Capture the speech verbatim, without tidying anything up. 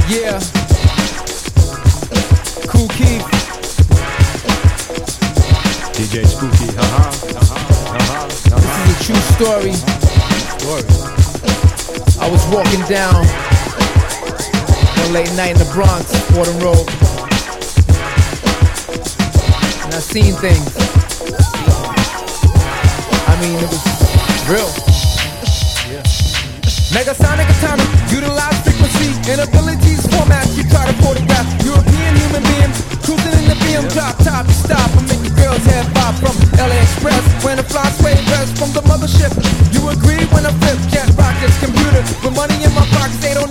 Yeah. Kool Keith. D J Spooky, haha, haha, haha. This is a true story. Story. I was walking down one late night in the Bronx, Fordham Road, and I seen things. I mean, it was real. Yeah. Megasonic atomic, utilize frequency and abilities, formats you try to photograph. European human being, cruising in the B M, drop top, stop, and make your girls head pop from L A Express. When the fly sway rest from the mothership, you agree when I flip jet rockets, computer, with money in my pockets, they don't